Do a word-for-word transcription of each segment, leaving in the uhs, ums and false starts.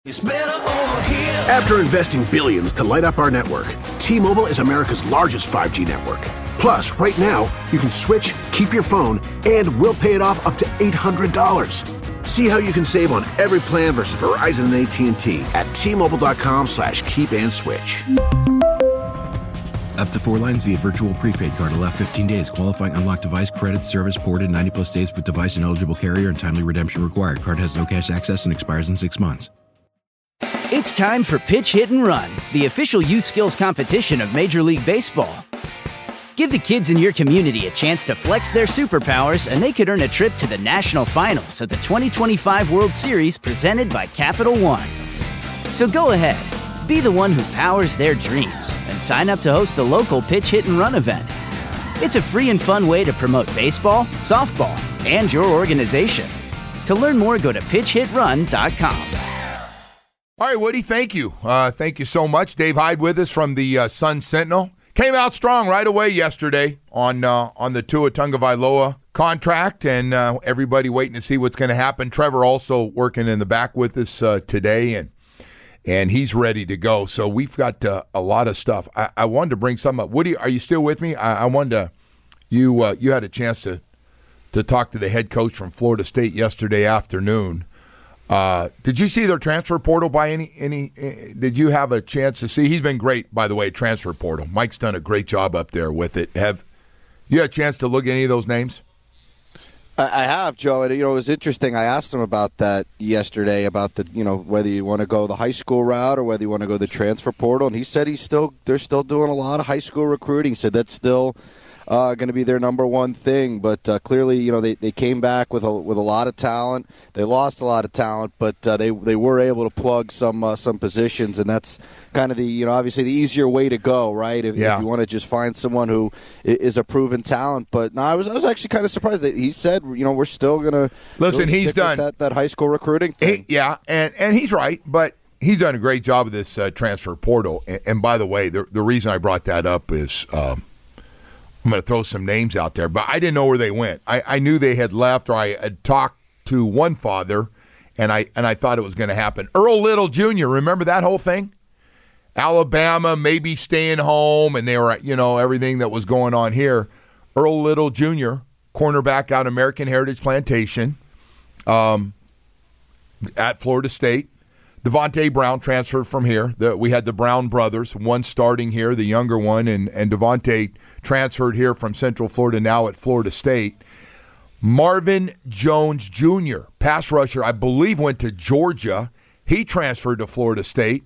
It's better over here. After investing billions to light up our network, T-Mobile is America's largest five G network. Plus, right now, you can switch, keep your phone, and we'll pay it off up to eight hundred dollars. See how you can save on every plan versus Verizon and A T and T at T-Mobile.com slash keep and switch. Up to four lines via virtual prepaid card. Allow fifteen days. Qualifying unlocked device credit service ported ninety plus days with device and eligible carrier and timely redemption required. Card has no cash access and expires in six months. It's time for Pitch, Hit, and Run, the official youth skills competition of Major League Baseball. Give the kids in your community a chance to flex their superpowers, and they could earn a trip to the national finals of the twenty twenty-five World Series presented by Capital One. So go ahead, be the one who powers their dreams, and sign up to host the local Pitch, Hit, and Run event. It's a free and fun way to promote baseball, softball, and your organization. To learn more, go to pitch hit run dot com. All right, Woody, thank you. Uh, thank you so much. Dave Hyde with us from the uh, Sun Sentinel. Came out strong right away yesterday on uh, on the Tua Tagovailoa contract, and uh, everybody waiting to see what's going to happen. Trevor also working in the back with us uh, today, and and he's ready to go. So we've got uh, a lot of stuff. I, I wanted to bring some up. Woody, are you still with me? I, I wanted to. You uh, you had a chance to to talk to the head coach from Florida State yesterday afternoon. Uh, did you see their transfer portal by any any? Uh, did you have a chance to see? He's been great, by the way. Transfer portal. Mike's done a great job up there with it. Have you had a chance to look at any of those names? I have, Joe. And, you know, it was interesting. I asked him about that yesterday, about the, you know, whether you want to go the high school route or whether you want to go the transfer portal. And he said he's still they're still doing a lot of high school recruiting. He said that's still uh, going to be their number one thing. But uh, clearly, you know, they, they came back with a with a lot of talent. They lost a lot of talent, but uh, they they were able to plug some uh, some positions, and that's kind of the, you know, obviously the easier way to go, right? If, yeah. if you want to just find someone who is a proven talent. But no, I was I was actually kind of surprised that he said, you know, we're still going to listen. Really he's done that that high school recruiting thing. He, yeah, and and he's right, but he's done a great job of this uh, transfer portal. And, and by the way, the the reason I brought that up is. Um, I'm going to throw some names out there, but I didn't know where they went. I, I knew they had left, or I had talked to one father, and I and I thought it was going to happen. Earl Little Junior, remember that whole thing? Alabama maybe staying home, and they were, you know, everything that was going on here. Earl Little Junior, cornerback out of American Heritage Plantation, um, at Florida State. Devontae Brown transferred from here. The, we had the Brown brothers, one starting here, the younger one, and, and Devontae transferred here from Central Florida, now at Florida State. Marvin Jones Junior, pass rusher, I believe went to Georgia. He transferred to Florida State.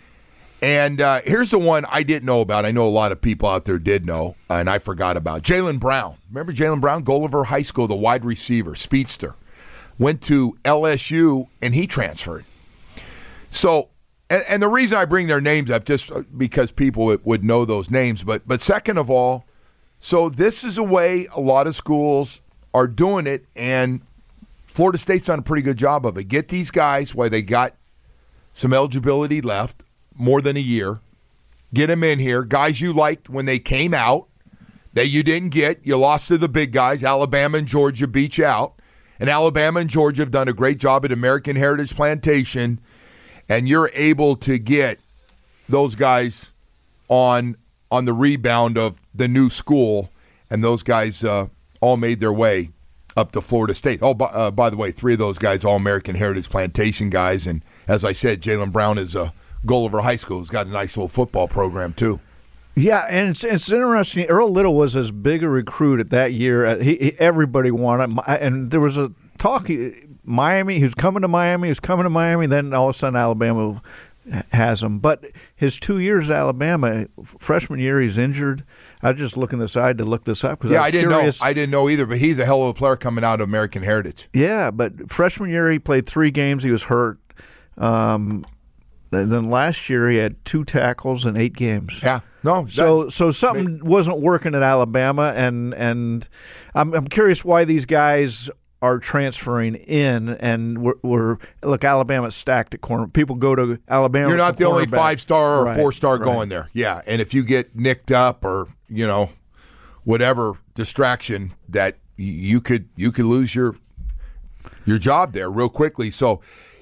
And uh, here's the one I didn't know about. I know a lot of people out there did know, and I forgot about. Jaylen Brown. Remember Jaylen Brown? Gulliver High School, the wide receiver, speedster. Went to L S U, and he transferred. So, and, and the reason I bring their names up, just because people would, would know those names, but but second of all, so this is a way a lot of schools are doing it, and Florida State's done a pretty good job of it. Get these guys while they got some eligibility left, more than a year. Get them in here. Guys you liked when they came out that you didn't get. You lost to the big guys. Alabama and Georgia beat you out. And Alabama and Georgia have done a great job at American Heritage Plantation. And you're able to get those guys on on the rebound of the new school, and those guys uh, all made their way up to Florida State. Oh, by, uh, by the way, three of those guys, all American Heritage Plantation guys, and as I said, Jaylen Brown is a Gulliver High School. He's got a nice little football program too. Yeah, and it's, it's interesting. Earl Little was as big a recruit at that year. He, he, everybody wanted him, and there was a talk. He, Miami, he was coming to Miami, he was coming to Miami, then all of a sudden Alabama has him. But his two years at Alabama, freshman year, he's injured. I was just looking this, I had to look this up. Yeah, I, I didn't curious. know. I didn't know either, but he's a hell of a player coming out of American Heritage. Yeah, but freshman year he played three games, he was hurt. Um, and then last year he had two tackles in eight games. Yeah. No, so that, so something wasn't working at Alabama, and and I'm I'm curious why these guys are transferring in, and we're, we're look, Alabama's stacked at corner. People go to Alabama. You're not the only five-star or right, four-star right. going there. Yeah, and if you get nicked up or, you know, whatever distraction, that you could you could lose your your job there real quickly. So,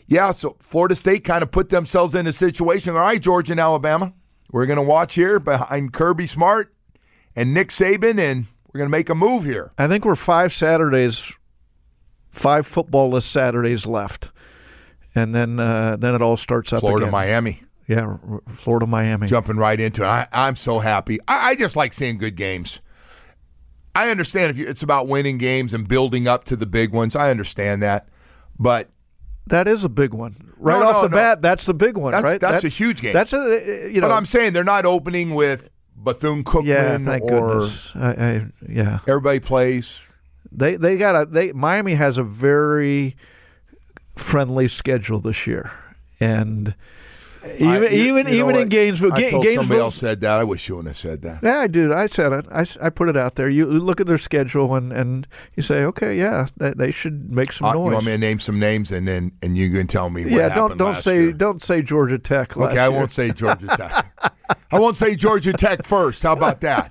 yeah, so Florida State kind of put themselves in a situation. All right, Georgia and Alabama, we're going to watch here behind Kirby Smart and Nick Saban, and we're going to make a move here. I think we're five Saturdays, five football-less Saturdays left. And then uh, then it all starts up Florida, again. Miami. Yeah, Florida, Miami. Jumping right into it. I, I'm so happy. I, I just like seeing good games. I understand if you, it's about winning games and building up to the big ones. I understand that. But that is a big one. Right no, off no, the no. bat, that's the big one, that's, right? That's, that's a huge game. That's a, you know. But I'm saying they're not opening with Bethune-Cookman yeah, thank or goodness. I, I, yeah. everybody plays. They they got a they Miami has a very friendly schedule this year. And even I, you, even you even in Gainesville, I told Gainesville, somebody else said that. I wish you wouldn't have said that. Yeah, I did. I said it. I, I put it out there. You look at their schedule and, and you say, okay, yeah, they, they should make some Uh, noise. you want me to name some names and then and you can tell me what yeah, happened don't don't last say year. don't say Georgia Tech. Last Okay, I year. won't say Georgia Tech. I won't say Georgia Tech first. How about that?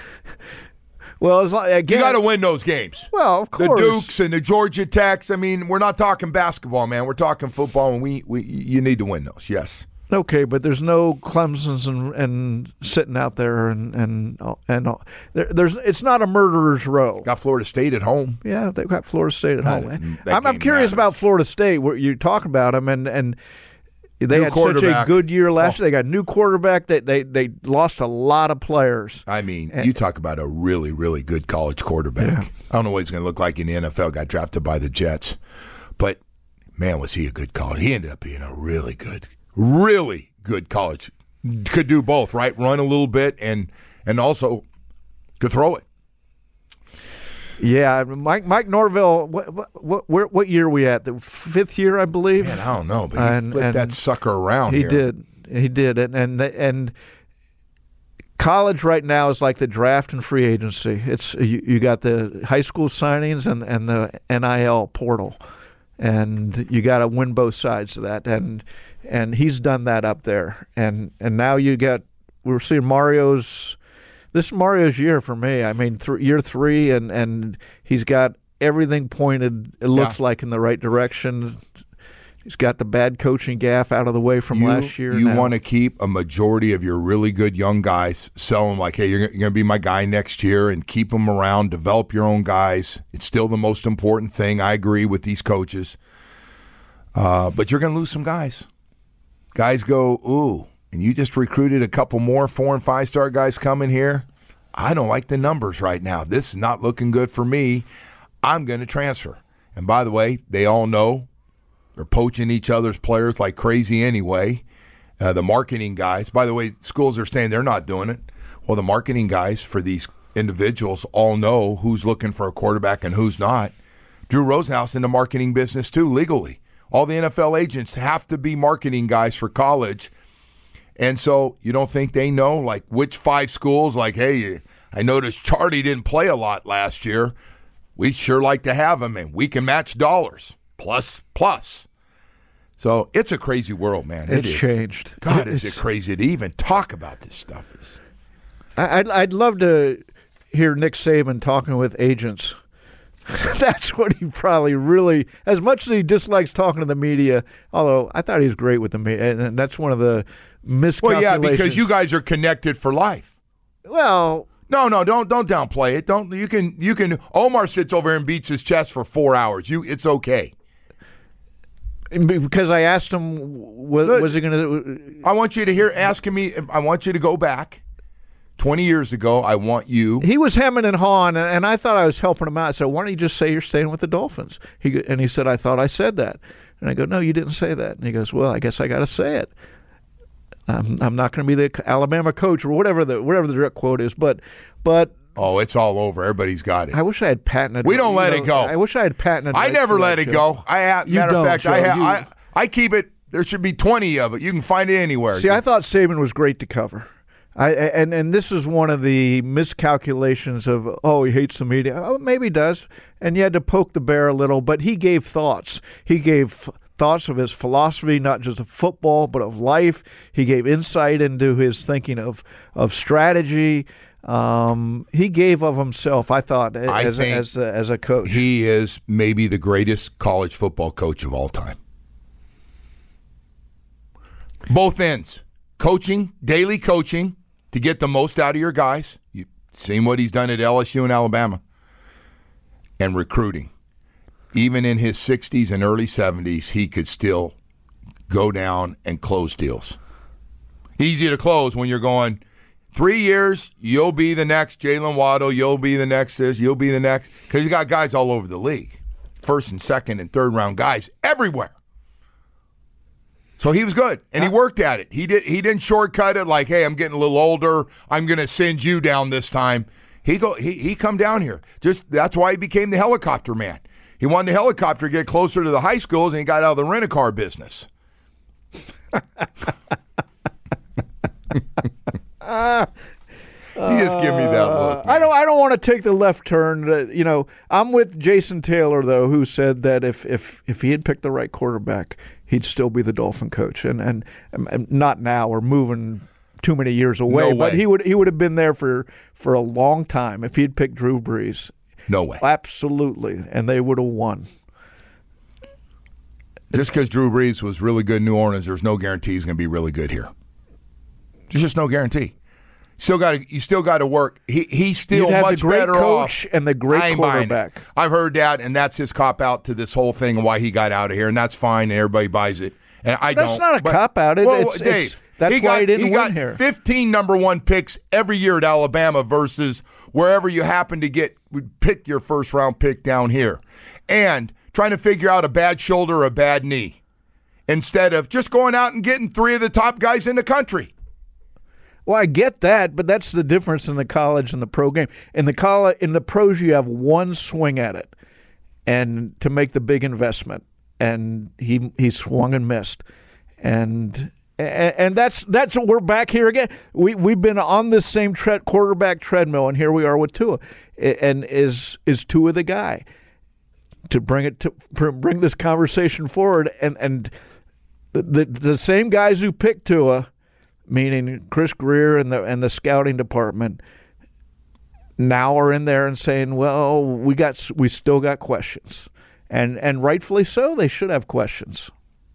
Well, as long, again, You got to win those games. Well, of The course. Dukes and the Georgia Techs. I mean, we're not talking basketball, man. We're talking football, and we, we you need to win those. Yes. Okay, but there's no Clemson's and, and sitting out there and and and all. There, there's it's not a murderer's row. Got Florida State at home. Yeah, they've got Florida State at That- home. that I'm, I'm game curious matters. about Florida State. Where you talking about them and and. They New had such a quarterback. good year last Oh. year. They got a new quarterback. They they they lost a lot of players. I mean, And- you talk about a really, really good college quarterback. Yeah. I don't know what he's going to look like in the N F L. Got drafted by the Jets. But, man, was he a good college. He ended up being a really good, really good college. Could do both, right? Run a little bit and and also could throw it. Yeah, Mike Mike Norvell. What what what, where, what year are we at? The fifth year, I believe. Man, I don't know, but he And- flipped and that sucker around He here. did. He did. And and and college right now is like the draft and free agency. It's you, you got the high school signings and, and the N I L portal, and you got to win both sides of that. And and he's done that up there. And and now you got we're seeing Mario's. This is Mario's year for me. I mean, th- year three, and, and he's got everything pointed, it looks Yeah. like, in the right direction. He's got the bad coaching gaffe out of the way from you, last year. You now. want to keep a majority of your really good young guys, sell them like, hey, you're, you're going to be my guy next year, and keep them around, develop your own guys. It's still the most important thing. I agree with these coaches. Uh, but you're going to lose some guys. Guys go, ooh, and you just recruited a couple more four- and five-star guys coming here. I don't like the numbers right now. This is not looking good for me. I'm going to transfer. And by the way, they all know they're poaching each other's players like crazy anyway. Uh, the marketing guys, by the way, schools are saying they're not doing it. Well, the marketing guys for these individuals all know who's looking for a quarterback and who's not. Drew Rosenhaus in the marketing business too, legally. All the N F L agents have to be marketing guys for college. And so you don't think they know, like, which five schools, like, hey, I noticed Charlie didn't play a lot last year. We'd sure like to have him, and we can match dollars, plus, plus. So it's a crazy world, man. It's it is. changed. God, is It's- it crazy to even talk about this stuff. I- I'd, I'd love to hear Nick Saban talking with agents. That's what he probably really, as much as he dislikes talking to the media, although I thought he was great with the media, and that's one of the miscalculations. Well, yeah, because you guys are connected for life. Well, No, no, don't don't downplay it. Don't you can you can Omar sits over and beats his chest for four hours. You it's okay. because I asked him, was, Good. was he going to? I want you to hear asking me. I want you to go back twenty years ago. I want you. He was hemming and hawing, and- and I thought I was helping him out. I said, "Why don't you just say you're staying with the Dolphins?" He go- and he said, "I thought I said that." And I go, "No, you didn't say that." And he goes, "Well, I guess I got to say it. I'm, I'm not going to be the Alabama coach or whatever the whatever the direct quote is, but but." Oh, it's all over. Everybody's got it. I wish I had patented. We don't you let know, it go. I wish I had patented. I rights never to let that it show. go. I have. You Matter don't, of fact, I Joe. have. You- I, I keep it. There should be twenty of it. You can find it anywhere. See, I thought Saban was great to cover. I and and this is one of the miscalculations of, oh, he hates the media. Oh, maybe he does, and you had to poke the bear a little. But he gave thoughts. He gave thoughts of his philosophy, not just of football, but of life. He gave insight into his thinking of of strategy. Um, he gave of himself, I thought, I as think as a, as a coach. he is maybe the greatest college football coach of all time. Both ends. Coaching, daily coaching to get the most out of your guys. You've seen what he's done at L S U and Alabama. And recruiting. Even in his sixties and early seventies, he could still go down and close deals. Easy to close when you're going, three years, you'll be the next Jalen Waddle, you'll be the next this, you'll be the next. Because you got guys all over the league. First and second and third round guys everywhere. So he was good, and he worked at it. He did. He didn't shortcut it like, "Hey, I'm getting a little older. I'm going to send you down this time." He go. He he come down here. Just that's why he became the helicopter man. He wanted the helicopter to get closer to the high schools, and he got out of the rent-a-car business. uh, you just give me that look. Man. I don't. I don't want to take the left turn. Uh, you know, I'm with Jason Taylor though, who said that if if if he had picked the right quarterback, he'd still be the Dolphin coach, and and, and not now. We're moving too many years away, no but way. he would he would have been there for, for a long time if he'd picked Drew Brees. No way. Absolutely, and they would have won. Just because Drew Brees was really good in New Orleans, there's no guarantee he's going to be really good here. There's just no guarantee. Still got to, you still got to work. He he's still You'd have much the great better coach off. and the great I ain't buying it. quarterback. I've heard that, and that's his cop out to this whole thing and why he got out of here, and that's fine, and everybody buys it. And I That's don't. not a but, cop out. It, well, it's, Dave, it's, that's he why got, he didn't he win got here. fifteen number one picks every year at Alabama versus wherever you happen to get pick your first round pick down here, and trying to figure out a bad shoulder or a bad knee instead of just going out and getting three of the top guys in the country. Well, I get that, but that's the difference in the college and the pro game. In the college, in the pros, you have one swing at it, and to make the big investment, and he he swung and missed, and and, and that's that's we're back here again. We we've been on this same tre- quarterback treadmill, and here we are with Tua, and is is Tua the guy to bring it to bring this conversation forward, and and the the, the same guys who picked Tua, meaning Chris Greer and the and the scouting department, now are in there and saying, "Well, we got we still got questions," and and rightfully so. They should have questions.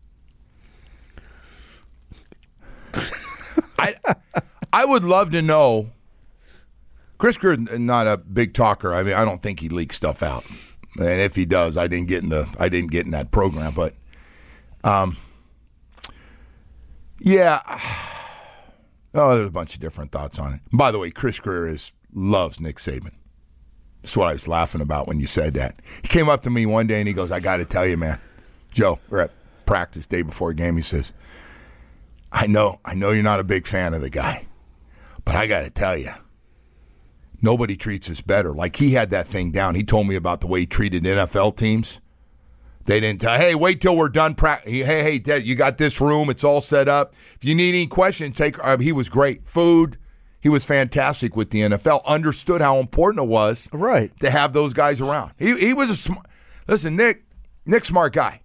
I I would love to know. Chris Greer is not a big talker. I mean, I don't think he leaks stuff out, and if he does, I didn't get in the I didn't get in that program. But, um, yeah. Oh, there's a bunch of different thoughts on it. By the way, Chris Greer is loves Nick Saban. That's what I was laughing about when you said that. He came up to me one day and he goes, "I got to tell you, man, Joe, we're at practice day before a game." He says, I know, I know you're not a big fan of the guy, but I got to tell you, nobody treats us better." Like he had that thing down. He told me about the way he treated N F L teams. They didn't tell, "Hey, wait till we're done practice. Hey, hey, Dad, you got this room. It's all set up. If you need any questions, take." Uh, he was great. Food. He was fantastic with the N F L. Understood how important it was, right, to have those guys around. He he was a smart. Listen, Nick, Nick's smart guy,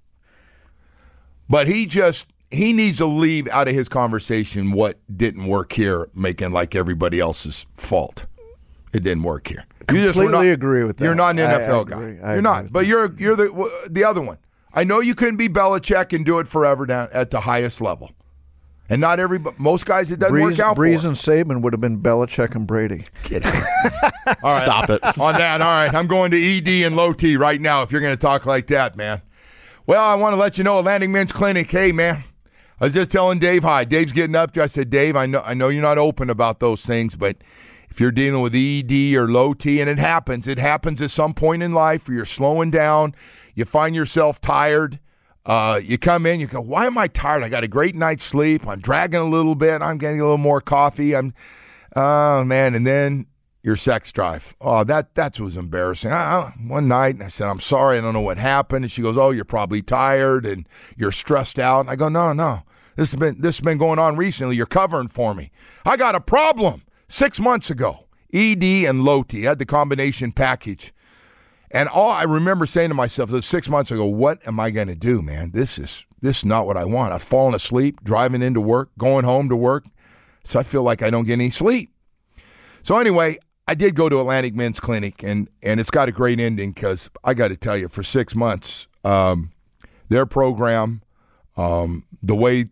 but he just he needs to leave out of his conversation what didn't work here, making like everybody else's fault. It didn't work here. You Completely just were not, agree with that. You're not an N F L I, I guy. agree. I you're agree not. with But that. you're you're the the other one. I know you couldn't be Belichick and do it forever down at the highest level, and not every most guys it doesn't Breeze, work out Breeze for. and Saban would have been Belichick and Brady. Kid. All right. Stop it. On that, all right. I'm going to E D and low T right now if you're going to talk like that, man. Well, I want to let you know, Atlantic Men's Clinic. Hey, man. I was just telling Dave hi. Dave's getting up to. I said, Dave, I know I know you're not open about those things, but if you're dealing with E D or low T, and it happens, it happens at some point in life where you're slowing down, you find yourself tired, uh, you come in, you go, why am I tired? I got a great night's sleep. I'm dragging a little bit. I'm getting a little more coffee. I'm, oh, man, and then your sex drive. Oh, that that was embarrassing. I, one night, and I said, I'm sorry, I don't know what happened. And she goes, oh, you're probably tired and you're stressed out. And I go, no, no. This has been this has been going on recently. You're covering for me. I got a problem six months ago. E D and low T. I had the combination package. And all I remember saying to myself those six months ago, what am I going to do, man? This is this is not what I want. I've fallen asleep, driving into work, going home to work. So I feel like I don't get any sleep. So anyway, I did go to Atlantic Men's Clinic, and, and it's got a great ending because I got to tell you, for six months, um, their program, um, the way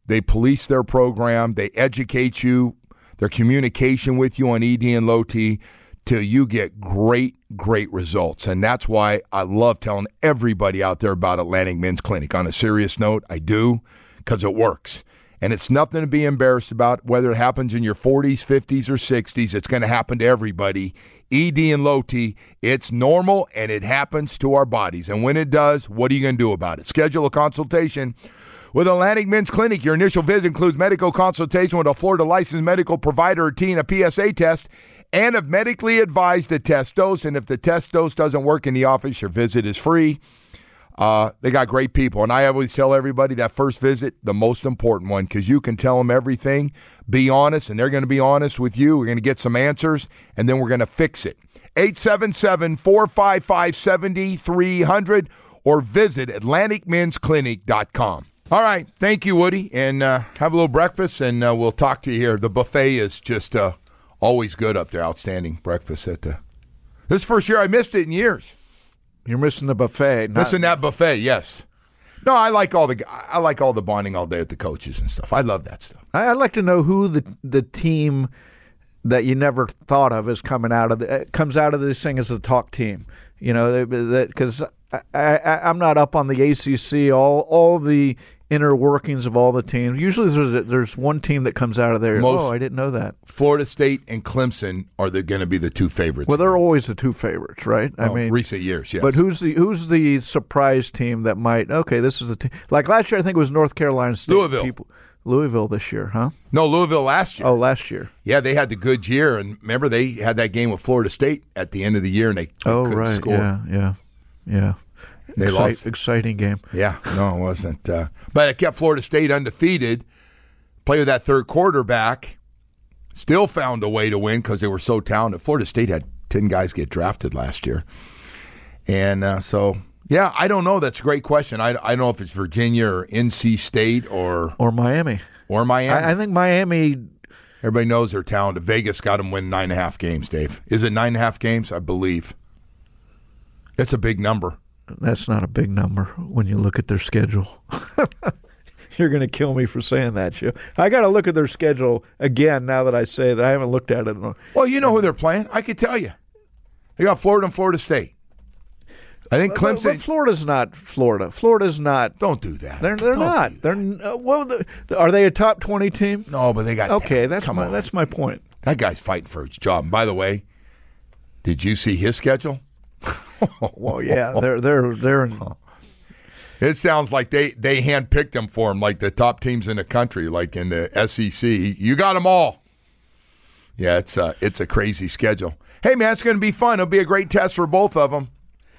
They police their program. They educate you, their communication with you on E D and low T, till you get great, great results. And that's why I love telling everybody out there about Atlantic Men's Clinic. On a serious note, I do, because it works. And it's nothing to be embarrassed about, whether it happens in your forties, fifties, or sixties. It's going to happen to everybody. E D and low T, it's normal, and it happens to our bodies. And when it does, what are you going to do about it? Schedule a consultation with Atlantic Men's Clinic. Your initial visit includes medical consultation with a Florida licensed medical provider or T and a P S A test, and if medically advised, a test dose. And if the test dose doesn't work in the office, your visit is free. Uh, they got great people. And I always tell everybody that first visit, the most important one, because you can tell them everything. Be honest, and they're going to be honest with you. We're going to get some answers, and then we're going to fix it. eight seven seven, four five five, seven three zero zero or visit atlantic men's clinic dot com. All right. Thank you, Woody. And uh, have a little breakfast, and uh, we'll talk to you here. The buffet is just uh, always good up there. Outstanding breakfast at the. This is the first year I missed it in years. You're missing the buffet. Not- Missing that buffet, yes. No, I like all the I like all the bonding all day with the coaches and stuff. I love that stuff. I- I'd like to know who the the team that you never thought of is coming out of the, comes out of this thing as a talk team. You know, that because I, I, I'm not up on the A C C, all all the inner workings of all the teams. Usually there's, a, there's one team that comes out of there. Most, oh, I didn't know that. Florida State and Clemson are going to be the two favorites. Well, they're always the two favorites, right? Oh, I mean, recent years, yes. But who's the who's the surprise team that might? Okay, this is a team. Like last year, I think it was North Carolina State. Louisville. People. Louisville this year, huh? No, Louisville last year. Oh, last year. Yeah, they had the good year, and remember they had that game with Florida State at the end of the year, and they, they oh, couldn't right. score. Yeah, yeah, yeah. They Excite, lost. Exciting game. Yeah, no, it wasn't. Uh, but it kept Florida State undefeated. Play with that third quarterback. Still found a way to win because they were so talented. Florida State had ten guys get drafted last year. And uh, so, yeah, I don't know. That's a great question. I, I don't know if it's Virginia or N C State or Or Miami. Or Miami. I, I think Miami. Everybody knows they're talented. Vegas got them win nine and a half games, Dave. Is it nine and a half games? I believe. It's a big number. That's not a big number when you look at their schedule. You're going to kill me for saying that, Joe. I got to look at their schedule again now that I say that. I haven't looked at it. In a, well, you know who they're playing. I could tell you. They got Florida and Florida State. I think Clemson. But, but Florida's not Florida. Florida's not. Don't do that. They're they're Don't not. They're uh, well. The, are they a top twenty team? No, but they got. Okay, that's come my on. that's my point. That guy's fighting for his job. And by the way, did you see his schedule? Well, yeah, they're they're they're. In, It sounds like they, they handpicked him for him, like the top teams in the country, like in the S E C. You got them all. Yeah, it's a, it's a crazy schedule. Hey, man, it's going to be fun. It'll be a great test for both of them.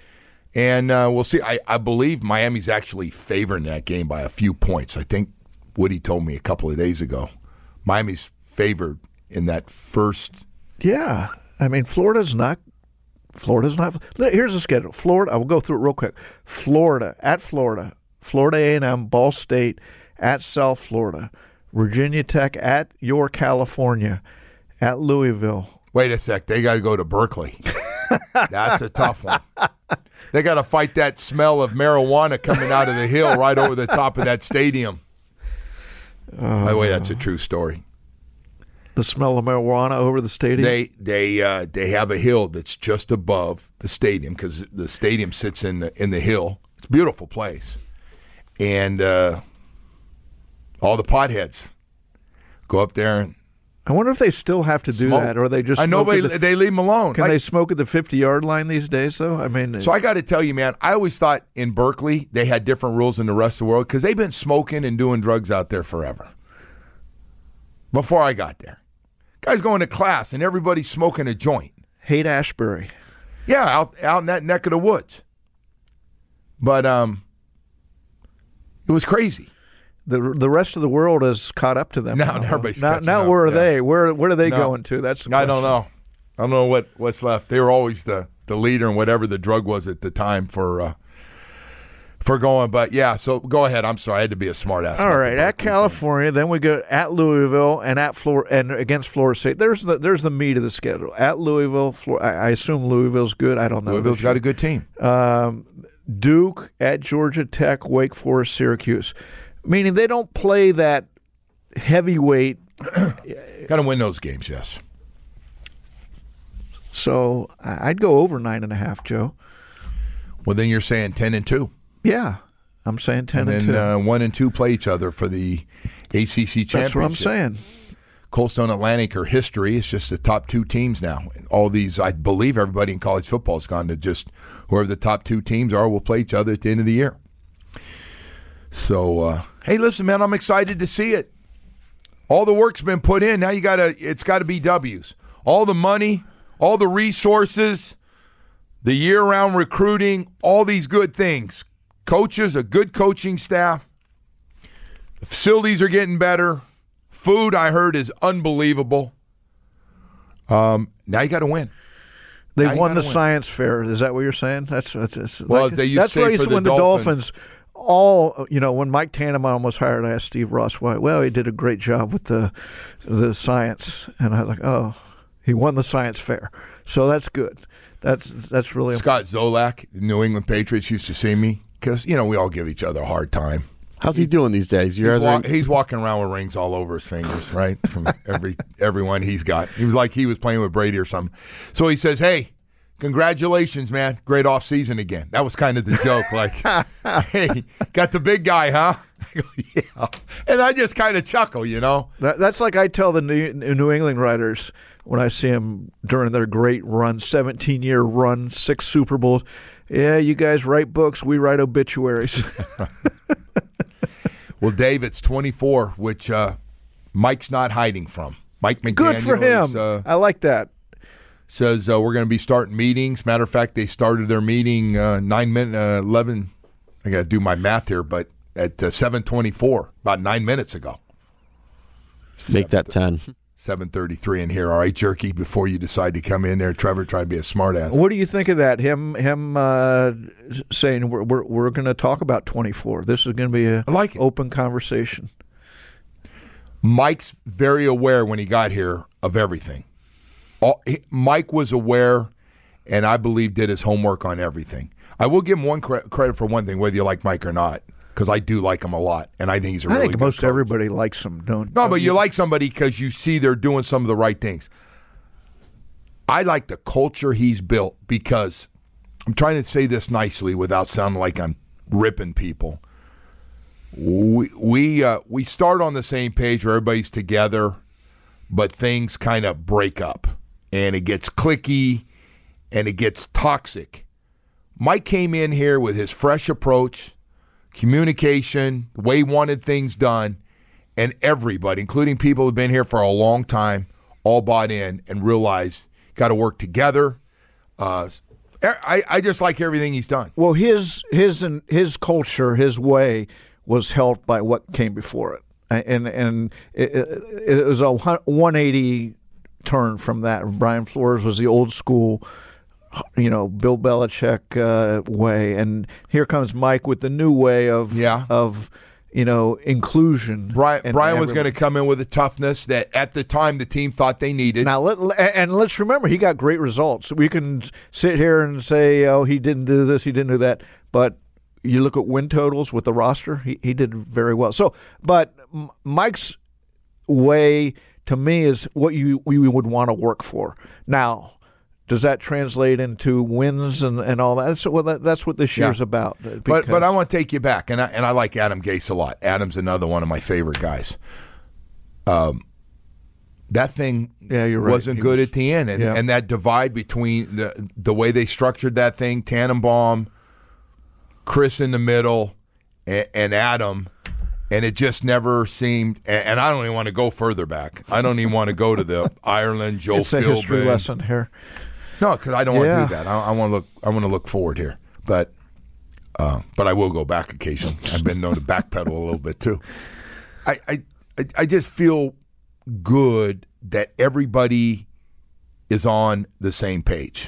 And uh, we'll see. I, I believe Miami's actually favoring that game by a few points. I think Woody told me a couple of days ago. Miami's favored in that first. Yeah, I mean, Florida's not. Florida's not. Here's the schedule. Florida. I will go through it real quick. Florida at Florida. Florida A and M, Ball State at South Florida. Virginia Tech at your California. At Louisville. Wait a sec. They got to go to Berkeley. That's a tough one. They got to fight that smell of marijuana coming out of the hill right over the top of that stadium. Uh, By the way, that's a true story. The smell of marijuana over the stadium? They they uh, they have a hill that's just above the stadium because the stadium sits in the in the hill. It's a beautiful place, and uh, all the potheads go up there. And I wonder if they still have to do smoke. that, or they just. I know smoke they, the, they leave them alone. Can like, they smoke at the fifty-yard line these days? Though I mean, so I got to tell you, man, I always thought in Berkeley they had different rules than the rest of the world because they've been smoking and doing drugs out there forever. Before I got there. Guys going to class and everybody's smoking a joint. Haight Ashbury. Yeah, out out in that neck of the woods. But um, it was crazy. The the rest of the world has caught up to them. Now, now. everybody's now, catching now up, where are yeah. they? Where where are they No. going to? That's the I don't question. know. I don't know what, what's left. They were always the, the leader in whatever the drug was at the time for uh, for going. But yeah, so go ahead. I'm sorry, I had to be a smart ass. All right, at California, then we go at Louisville and at Flor- and against Florida State. There's the there's the meat of the schedule. At Louisville, Flor- I, I assume Louisville's good. I don't know. Louisville's got a good team. Um, Duke at Georgia Tech, Wake Forest, Syracuse. Meaning they don't play that heavyweight. Got to win those games, yes. So I'd go over nine and a half, Joe. Well, then you're saying ten and two. Yeah, I'm saying ten and, and, and two. then uh, one and two play each other for the A C C championship. That's what I'm saying. Cold Stone Atlantic are history. It's just the top two teams now. All these, I believe, everybody in college football has gone to just whoever the top two teams are will play each other at the end of the year. So, uh, hey, listen, man, I'm excited to see it. All the work's been put in. Now you gotta. It's got to be W's. All the money, all the resources, the year-round recruiting, all these good things. Coaches, a good coaching staff. The facilities are getting better. Food, I heard, is unbelievable. Um, now you got to win. They now won the win. science fair. Is that what you're saying? That's, that's, that's well, like, they used that's to what say I used for to the when the Dolphins. Dolphins. All you know, when Mike Tannenbaum was hired, I asked Steve Ross why. Well, he did a great job with the the science, and I was like, oh, he won the science fair, so that's good. That's that's really Scott Zolak, the New England Patriots, used to see me because you know we all give each other a hard time. How's he doing these days? You He's, guys wa- are- he's walking around with rings all over his fingers, right? From every everyone he's got. He was like he was playing with Brady or something. So he says, hey, congratulations, man. Great off season again. That was kind of the joke. Like, hey, got the big guy, huh? I go, yeah. And I just kind of chuckle, you know? That, that's like I tell the New, New England writers when I see them during their great run, seventeen-year run, six Super Bowls. Yeah, you guys write books. We write obituaries. Well, Dave, it's twenty-four, which uh, Mike's not hiding from. Mike McDaniel Good for him. Is, uh, I like that. Says uh, we're going to be starting meetings. Matter of fact, they started their meeting uh, nine minutes, uh, eleven. I got to do my math here, but at uh, seven twenty-four, about nine minutes ago. Make that ten. Seven thirty-three in here. All right, Jerky. Before you decide to come in there, Trevor, try to be a smartass. What do you think of that? Him, him uh, saying we're we're, we're going to talk about twenty-four. This is going to be a I like it. open conversation. Mike's very aware when he got here of everything. All, he, Mike was aware, and I believe did his homework on everything. I will give him one cre- credit for one thing, whether you like Mike or not, because I do like him a lot, and I think he's a I really think good most coach. everybody likes him. Don't No, don't but you like somebody because you see they're doing some of the right things. I like the culture he's built because I'm trying to say this nicely without sounding like I'm ripping people. We we uh, we start on the same page where everybody's together, but things kind of break up and it gets cliquey and it gets toxic. Mike came in here with his fresh approach, communication, the way he wanted things done, and everybody, including people who have been here for a long time, all bought in and realized got to work together. Uh, I, I just like everything he's done. Well, his his and his culture, his way was helped by what came before it, and and it, it was a one eighty turn from that. Brian Flores was the old school, you know, Bill Belichick uh, way, and here comes Mike with the new way of Yeah. of you know inclusion. Brian, and Brian was going everyone. to come in with a toughness that at the time the team thought they needed. Now, let, and let's remember, he got great results. We can sit here and say, oh, he didn't do this, he didn't do that. But you look at win totals with the roster, he, he did very well. So, but Mike's way, to me, is what you we would want to work for. Now, does that translate into wins and, and all that? So, well, that, that's what this Yeah. year's about. But because- but I want to take you back, and I, and I like Adam Gase a lot. Adam's another one of my favorite guys. Um, that thing Yeah, you're right. wasn't He good was- at the end, and, yeah. and that divide between the the way they structured that thing, Tannenbaum, Chris in the middle, and, and Adam, and it just never seemed. And, and I don't even want to go further back. I don't even want to go to the Ireland, Joe it's a history Philbin. lesson here. No, because I don't want to Yeah. do that. I, I want to look. I want to look forward here, but uh, but I will go back occasionally. I've been known to backpedal a little bit too. I, I I I just feel good that everybody is on the same page,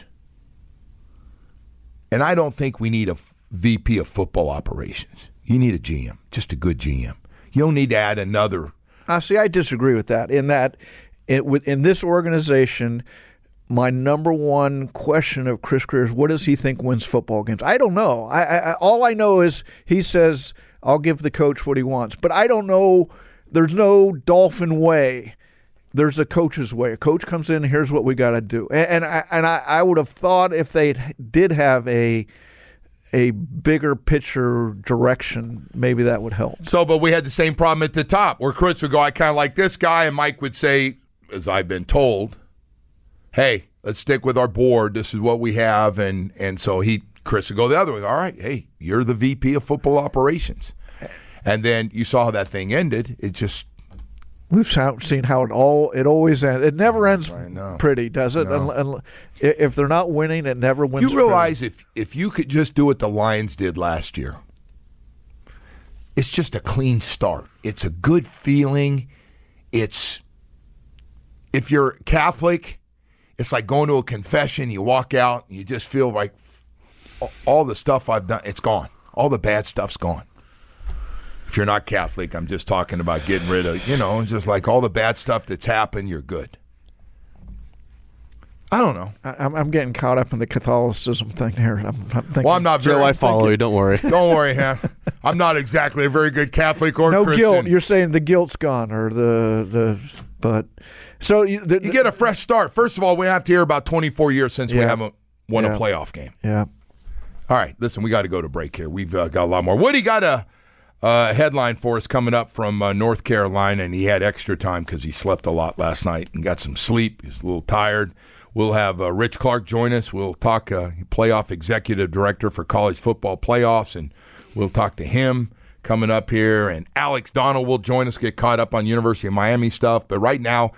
and I don't think we need a V P of football operations. You need a G M, just a good G M. You don't need to add another. Uh, see, I disagree with that. In that, it, with- in this organization, my number one question of Chris Greer is, what does he think wins football games? I don't know. I, I, all I know is he says, I'll give the coach what he wants. But I don't know there's no Dolphin way. There's a coach's way. A coach comes in, here's what we got to do. And, and I and I, I would have thought if they did have a a bigger picture direction, maybe that would help. So, but we had the same problem at the top where Chris would go, I kind of like this guy, and Mike would say, as I've been told, hey, let's stick with our board. This is what we have. And, and so he, Chris would go the other way. All right, hey, you're the V P of football operations. And then you saw how that thing ended. It just... We've seen how it all, it always ends. It never ends pretty, does it? No. And, if they're not winning, it never wins. You realize if, if you could just do what the Lions did last year, it's just a clean start. It's a good feeling. It's, if you're Catholic, it's like going to a confession. You walk out, and you just feel like all the stuff I've done, it's gone. All the bad stuff's gone. If you're not Catholic, I'm just talking about getting rid of, you know, just like all the bad stuff that's happened, you're good. I don't know. I'm, I'm getting caught up in the Catholicism thing here. I'm, I'm thinking, well, I'm not very. Joe, I follow thinking, you. Don't worry. Don't worry, huh? I'm not exactly a very good Catholic or no Christian. guilt. You're saying the guilt's gone, or the the, but so you, the, you get a fresh start. First of all, we have to hear about twenty-four years since yeah. we haven't won yeah. a playoff game. Yeah. All right, listen, we got to go to break here. We've uh, got a lot more. Woody got a. Uh, headline for us coming up from uh, North Carolina, and he had extra time because he slept a lot last night and got some sleep. He's a little tired. We'll have uh, Rich Clark join us. We'll talk uh, playoff executive director for college football playoffs, and we'll talk to him coming up here. And Alex Donald will join us, get caught up on University of Miami stuff. But right now,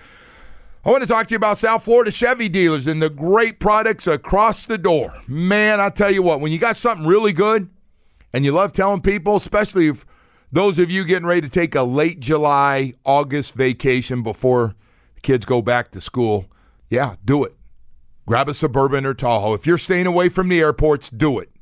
I want to talk to you about South Florida Chevy dealers and the great products across the door. Man, I tell you what, when you got something really good, and you love telling people, especially if those of you getting ready to take a late July, August vacation before the kids go back to school, yeah, do it. Grab a Suburban or Tahoe. If you're staying away from the airports, do it.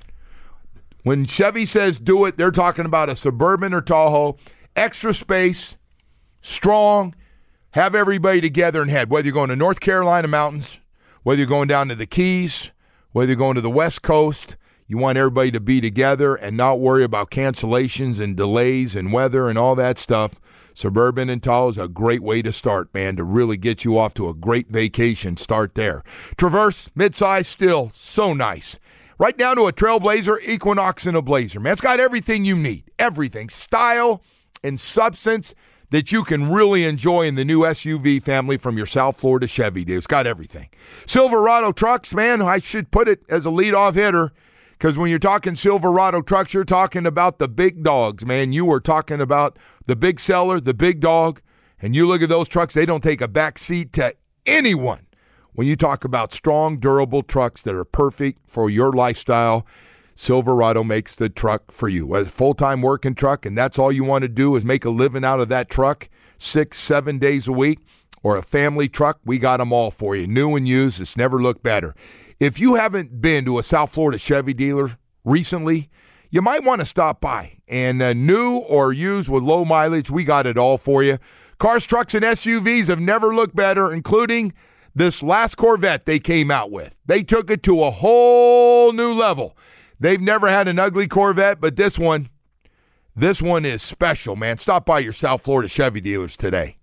When Chevy says do it, they're talking about a Suburban or Tahoe, extra space, strong, have everybody together and head, whether you're going to North Carolina mountains, whether you're going down to the Keys, whether you're going to the West Coast. You want everybody to be together and not worry about cancellations and delays and weather and all that stuff. Suburban and Tahoe is a great way to start, man, to really get you off to a great vacation. Start there. Traverse, midsize, still so nice. Right down to a Trailblazer, Equinox, and a Blazer. Man, it's got everything you need. Everything. Style and substance that you can really enjoy in the new S U V family from your South Florida Chevy deal. It's got everything. Silverado trucks, man, I should put it as a leadoff hitter. Because when you're talking Silverado trucks, you're talking about the big dogs, man. You were talking about the big seller, the big dog. And you look at those trucks, they don't take a back seat to anyone. When you talk about strong, durable trucks that are perfect for your lifestyle, Silverado makes the truck for you. A full-time working truck, and that's all you want to do is make a living out of that truck six, seven days a week, or a family truck, we got them all for you. New and used, it's never looked better. If you haven't been to a South Florida Chevy dealer recently, you might want to stop by. And uh, new or used with low mileage, we got it all for you. Cars, trucks, and S U Vs have never looked better, including this last Corvette they came out with. They took it to a whole new level. They've never had an ugly Corvette, but this one, this one is special, man. Stop by your South Florida Chevy dealers today.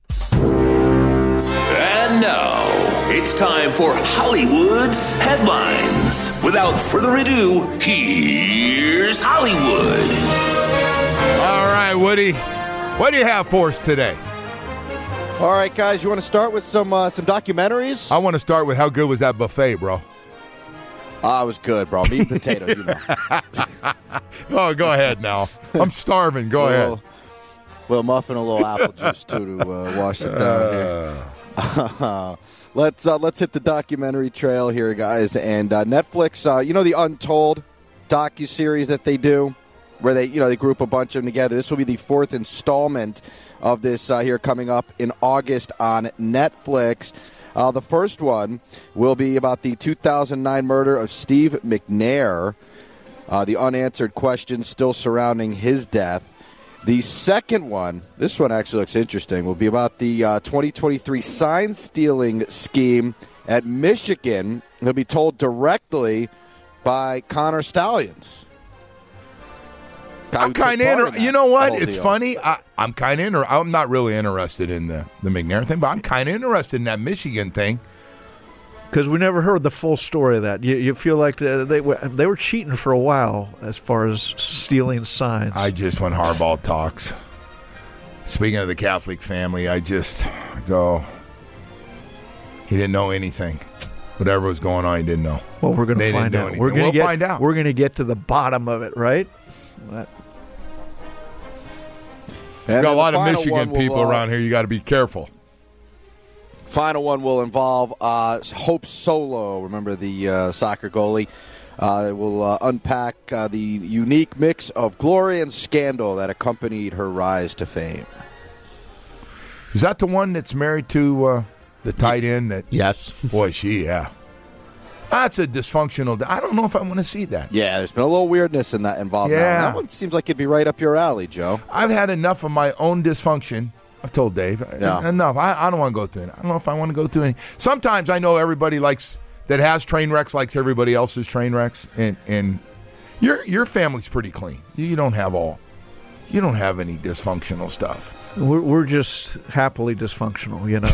And now, it's time for Hollywood's headlines. Without further ado, here's Hollywood. All right, Woody, what do you have for us today? All right, guys, you want to start with some uh, some documentaries? I want to start with how good was that buffet, bro? Ah, it was good, bro. Meat and potatoes, you know. Oh, go ahead now. I'm starving. Go a ahead. Little, little muffin, a little apple juice, too, to uh, wash it down here. Uh, let's uh, let's hit the documentary trail here, guys. And uh, Netflix, uh, you know the Untold docuseries that they do, where they you know they group a bunch of them together. This will be the fourth installment of this uh, here coming up in August on Netflix. Uh, the first one will be about the two thousand nine murder of Steve McNair, uh, the unanswered questions still surrounding his death. The second one, this one actually looks interesting, will be about the uh, twenty twenty-three sign-stealing scheme at Michigan. It'll be told directly by Connor Stalions. Guy I'm who took kind of part in inter- that You know what? whole It's deal. funny. I, I'm kind of inter- I'm not really interested in the, the McNair thing, but I'm kind of interested in that Michigan thing. Because we never heard the full story of that. You, you feel like the, they were they were cheating for a while as far as stealing signs. I just, when Harbaugh talks, speaking of the Catholic family, I just go, he didn't know anything. Whatever was going on, he didn't know. well, we're going They to didn't find do out. anything. We're going We'll to get, find out. We're going to get to the bottom of it, right? That- And Got a then lot the of final Michigan one will, people uh, around here. You got to be careful. Final one will involve uh, Hope Solo. Remember the uh, soccer goalie. Uh, it will uh, unpack uh, the unique mix of glory and scandal that accompanied her rise to fame. Is that the one that's married to uh, the tight end? That Yes. boy, she yeah. That's a dysfunctional. I don't know if I want to see that. Yeah, there's been a little weirdness in that involved. now. Yeah. That one seems like it'd be right up your alley, Joe. I've had enough of my own dysfunction. I've told Dave Yeah. enough. I, I don't want to go through it. I don't know if I want to go through any. Sometimes I know everybody likes that has train wrecks likes everybody else's train wrecks, and and your your family's pretty clean. You, you don't have all. You don't have any dysfunctional stuff. We're, we're just happily dysfunctional, you know.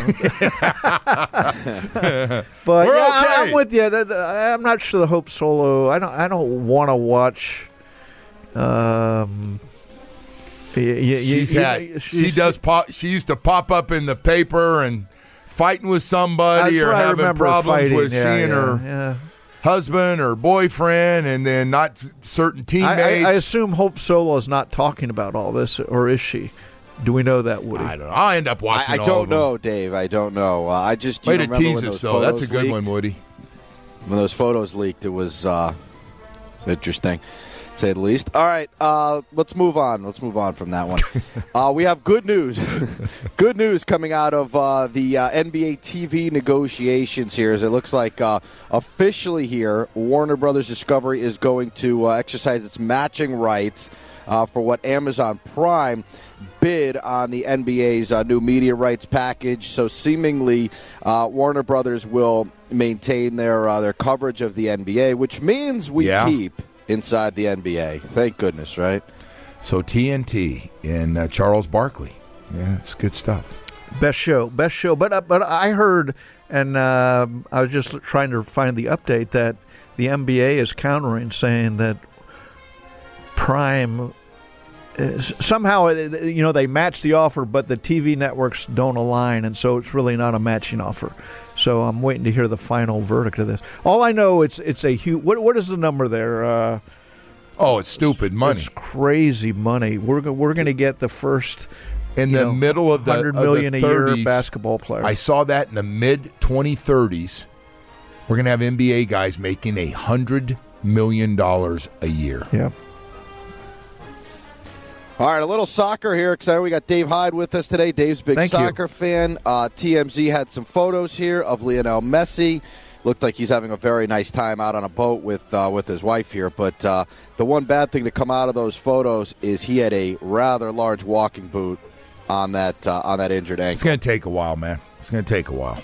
but We're yeah, I- okay. I'm with you. The- the- I'm not sure the Hope Solo. I don't. I don't want to watch. Um, y- y- y- She's y- had. She she's- does. Pop, she used to pop up in the paper and fighting with somebody That's or what I having remember problems fighting. with Yeah, she and yeah, her yeah. husband or boyfriend, and then not certain I, teammates. I, I assume Hope Solo is not talking about all this, or is she? Do we know that, Woody? I don't know. I'll end up watching. I, I all don't of them. know, Dave. I don't know. Uh, I just you Way know, to remember tease when us, those though. That's a photos good one, leaked? Woody. When those photos leaked, it was, uh, it was interesting, to say the least. All right, uh, let's move on. Let's move on from that one. uh, we have good news. Good news coming out of uh, the uh, N B A T V negotiations here. As it looks like uh, officially here, Warner Brothers Discovery is going to uh, exercise its matching rights uh, for what Amazon Prime bid on the N B A's uh, new media rights package. So seemingly, uh, Warner Brothers will maintain their uh, their coverage of the N B A, which means we Yeah. keep inside the N B A. Thank goodness, right? So T N T and uh, Charles Barkley. Yeah, it's good stuff. Best show, best show. But uh, but I heard, and uh, I was just trying to find the update that the N B A is countering, saying that Prime is, somehow uh, you know they match the offer, but the T V networks don't align, and so it's really not a matching offer. So I'm waiting to hear the final verdict of this. All I know it's it's a huge. What what is the number there? Uh, Oh, it's stupid money. It's crazy money. We're go- we're going to get the first in you the know, middle of the hundred of the million a year thirties, basketball player. I saw that in the mid twenty thirties. We're going to have N B A guys making a hundred million dollars a year. Yeah. All right, a little soccer here. Excited. We got Dave Hyde with us today. Dave's a big Thank you. soccer fan. Uh, T M Z had some photos here of Lionel Messi. Looked like he's having a very nice time out on a boat with uh, with his wife here. But uh, the one bad thing to come out of those photos is he had a rather large walking boot on that uh, on that injured It's ankle. going to take a while, man. It's going to take a while.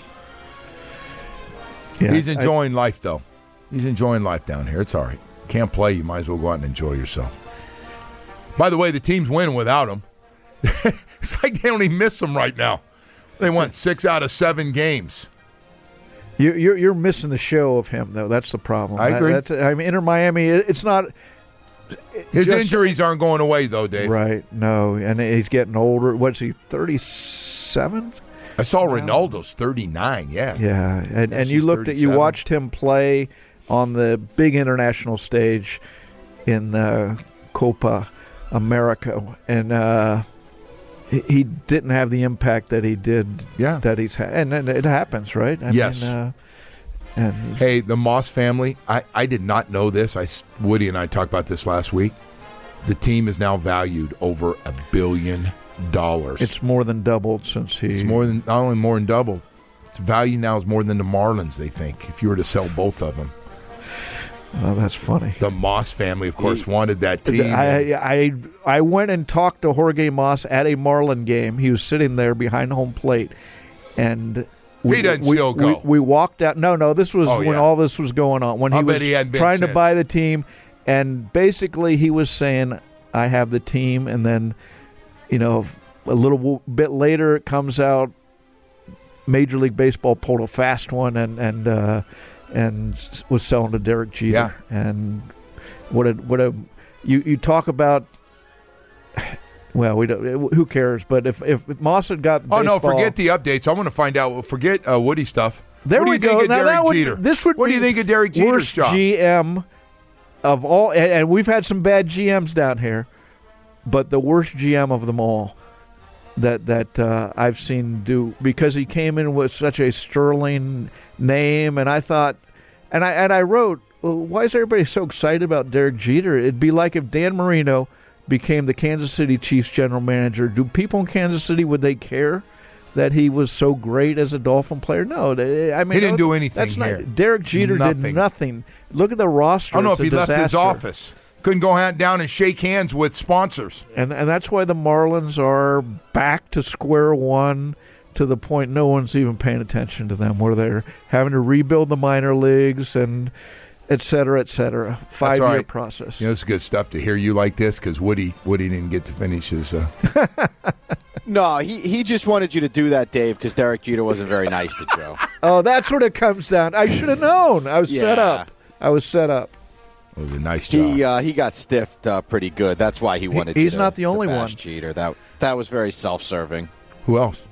Yeah, He's I- enjoying life, though. He's enjoying life down here. It's all right. Can't play. You might as well go out and enjoy yourself. By the way, the team's winning without him. It's like they don't even miss him right now. They won six out of seven games. You, you're you're missing the show of him, though. That's the problem. I agree. That's, I mean, Inter Miami. it- It's not His just- injuries aren't going away, though, Dave. right. No, and he's getting older. What's he? thirty-seven. I saw Ronaldo's thirty-nine, yeah. Yeah, and Yes, and you he's looked at you thirty-seven. watched him play on the big international stage in the Copa America, and uh, he, he didn't have the impact that he did. Yeah. that he's had, and, and it happens, right? I Yes. Mean, uh, and Hey, the Moss family, I, I did not know this. I, Woody and I talked about this last week. The team is now valued over a billion dollars. it's more than doubled since he. It's more than not only more than double. Its value now is more than the Marlins. They think if you were to sell both of them. Oh, that's funny. The Moss family, of course, wanted that team. I, I I went and talked to Jorge Moss at a Marlin game. He was sitting there behind home plate, and we, He doesn't we, still we- go. We, walked out. No, no, this was Oh, when yeah. all this was going on. When I'll he bet was he hadn't been trying to since. buy the team, and basically he was saying, I have the team, and then, you know, a little bit later it comes out Major League Baseball pulled a fast one and and uh, and was selling to Derek Jeter. Yeah. And what a what a you you talk about. Well, we don't. Who cares? But if if Moss had got oh baseball, no, forget the updates. I want to find out. Forget uh, Woody stuff. There what do we you go. think of Now Derek that would, Jeter? This would what be do you think of Derek Jeter's worst job? G M of all, and, and we've had some bad G Ms down here, but the worst G M of them all that that uh, I've seen do, because he came in with such a sterling name, and I thought, and I and I wrote, well, why is everybody so excited about Derek Jeter? It'd be like if Dan Marino became the Kansas City Chiefs general manager. Do people in Kansas City, would they care that he was so great as a Dolphin player? No, they, I mean, He didn't no, do anything that's here. Not, Derek Jeter Nothing. did nothing. Look at the roster. I don't know if It's he a left his disaster. office. Couldn't go hand- down and shake hands with sponsors. And and that's why the Marlins are back to square one, to the point no one's even paying attention to them, where they're having to rebuild the minor leagues and et cetera, et cetera. Five-year right. process. You know, it's good stuff to hear you like this, because Woody Woody didn't get to finish his. Uh... No, he, he just wanted you to do that, Dave, because Derek Jeter wasn't very nice to Joe. Oh, that's what it comes down. I should have known. I was set Yeah. up. I was set up. It was a nice job. He uh, he got stiffed uh, pretty good. That's why he wanted. He- he's you to, not the to only bash one. Jeter. That that was very self-serving. Who else?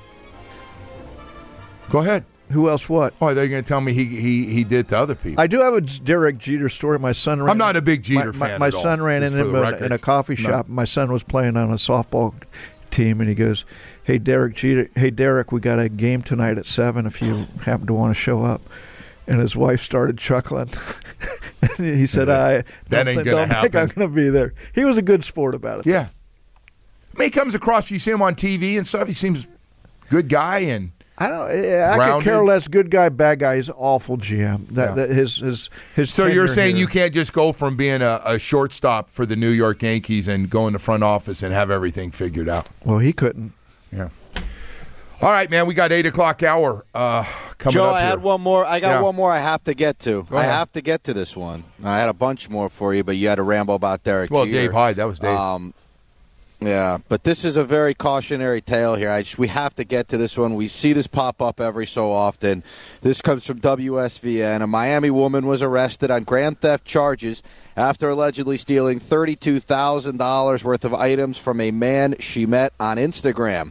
Go ahead. Who else? What? Oh, they're going to tell me he, he he did to other people. I do have a Derek Jeter story. My son ran. I'm not a big Jeter my, my, fan My at all, son ran just into for him the in a- record. in a coffee No. shop. My son was playing on a softball team, and he goes, "Hey, Derek Jeter. Hey, Derek, we got a game tonight at seven. If you happen to want to show up." And his wife started chuckling. And he said, "I That don't, ain't thi- gonna don't think I'm happen." going to be there." He was a good sport about it. Yeah. I mean, he comes across, you see him on T V and stuff, he seems good guy, and I don't. I could Grounded. care less. Good guy, bad guy. He's awful G M. That, Yeah. that his his his. so you're tenure saying here- you can't just go from being a, a shortstop for the New York Yankees and go in the front office and have everything figured out. Well, he couldn't. Yeah. All right, man, we got eight o'clock hour uh, coming Joe, up I here. had one more. I got Yeah. one more I have to get to. Go I ahead. have to get to this one. I had a bunch more for you, but you had to ramble about Derek Well, Jeter. Dave Hyde, that was Dave. Um, yeah, but this is a very cautionary tale here. I just, we have to get to this one. We see this pop up every so often. This comes from W S V N. A Miami woman was arrested on grand theft charges after allegedly stealing thirty-two thousand dollars worth of items from a man she met on Instagram.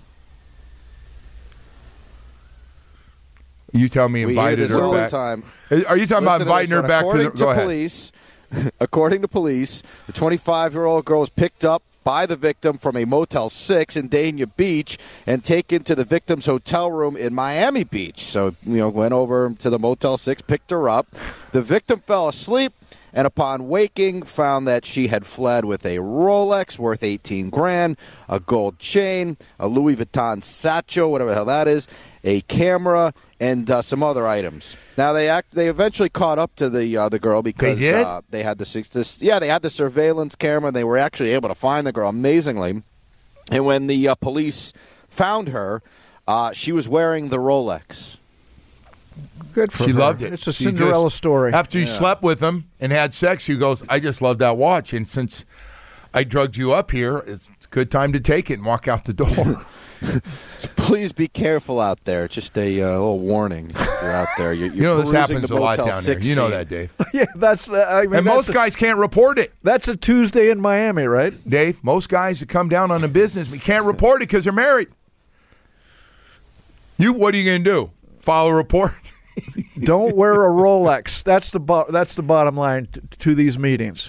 You tell me We hear invited this her all back. the time. Are you talking about Listen to inviting this her one. back to the According go ahead. police, according to police, the twenty-five-year-old girl was picked up by the victim from a Motel six in Dania Beach and taken to the victim's hotel room in Miami Beach. So, you know, went over to the Motel six, picked her up. The victim fell asleep, and upon waking, found that she had fled with a Rolex worth eighteen grand, a gold chain, a Louis Vuitton satchel, whatever the hell that is, a camera, and uh, some other items. Now they act. They eventually caught up to the uh, the girl because They did? Uh, they had the six. This, yeah, they had the surveillance camera, and they were actually able to find the girl amazingly. And when the uh, police found her, uh, she was wearing the Rolex. Good for She her. loved it. It's a She Cinderella just- story. After you slept with him and had sex, she goes, I just love that watch. And since I drugged you up here, it's a good time to take it and walk out the door. Please be careful out there. Just a uh, little warning. If you're out there. You're, you know, this perusing happens the a lot Motel down there. six You know scene. that, Dave. yeah, that's. Uh, I mean, And that's most a, guys can't report it. That's a Tuesday in Miami, right? Dave, most guys that come down on a business we can't report it because they're married. You, what are you going to do? File a report? Don't wear a Rolex. That's the bo- that's the bottom line t- to these meetings.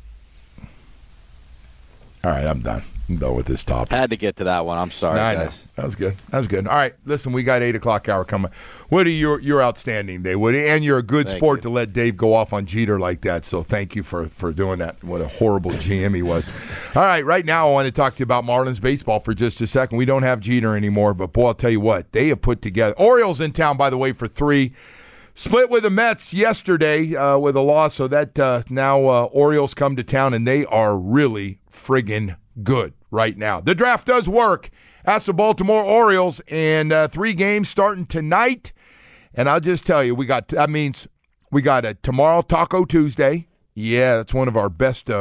All right, I'm done. I'm done with this topic. Had to get to that one. I'm sorry, No, I know. guys. That was good. That was good. All right, listen, we got eight o'clock hour coming. Woody, you're you're outstanding, Dave. Woody, and you're a good Thank sport you. to let Dave go off on Jeter like that. So thank you for for doing that. What a horrible G M he was. All right, right now I want to talk to you about Marlins baseball for just a second. We don't have Jeter anymore, but boy, I'll tell you what, they have put together. Orioles in town, by the way, for three. Split with the Mets yesterday uh, with a loss, so that uh, now uh, Orioles come to town, and they are really friggin' good right now. The draft does work. That's the Baltimore Orioles, and uh, three games starting tonight. And I'll just tell you, we got that means we got a tomorrow Taco Tuesday. Yeah, that's one of our best uh,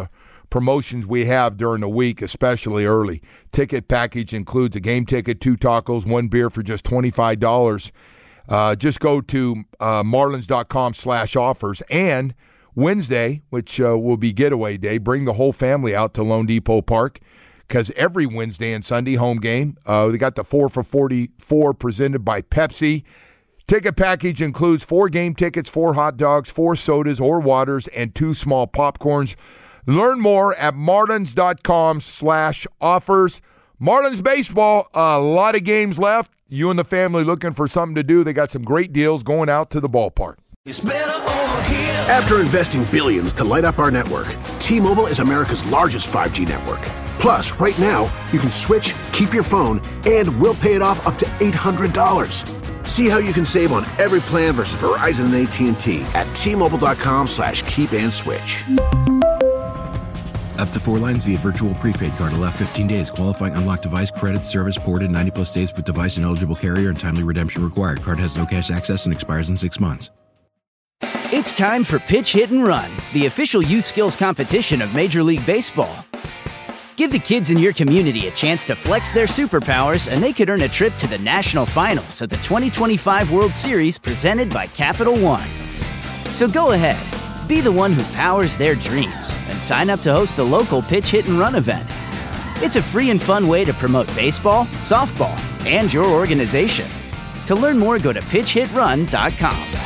promotions we have during the week, especially early. Ticket package includes a game ticket, two tacos, one beer for just twenty-five dollars. Uh, just go to uh, marlins.com slash offers. And Wednesday, which uh, will be getaway day, bring the whole family out to Lone Depot Park, because every Wednesday and Sunday home game, uh, they got the four for forty-four presented by Pepsi. Ticket package includes four game tickets, four hot dogs, four sodas or waters, and two small popcorns. Learn more at marlins.com slash offers. Marlins baseball, a lot of games left. You and the family looking for something to do, they got some great deals going out to the ballpark. It's better over here. After investing billions to light up our network, T-Mobile is America's largest five G network. Plus, right now, you can switch, keep your phone, and we'll pay it off up to eight hundred dollars. See how you can save on every plan versus Verizon and A T and T at T-Mobile.com slash keep and switch. Up to four lines via virtual prepaid card. Allow fifteen days. Qualifying unlocked device credit service ported ninety plus days with device and eligible carrier and timely redemption required. Card has no cash access and expires in six months. It's time for Pitch Hit and Run, the official youth skills competition of Major League Baseball. Give the kids in your community a chance to flex their superpowers, and they could earn a trip to the national finals at the twenty twenty-five World Series presented by Capital One. So go ahead, be the one who powers their dreams, and sign up to host the local Pitch Hit and Run event. It's a free and fun way to promote baseball, softball, and your organization. To learn more, go to pitch hit run dot com.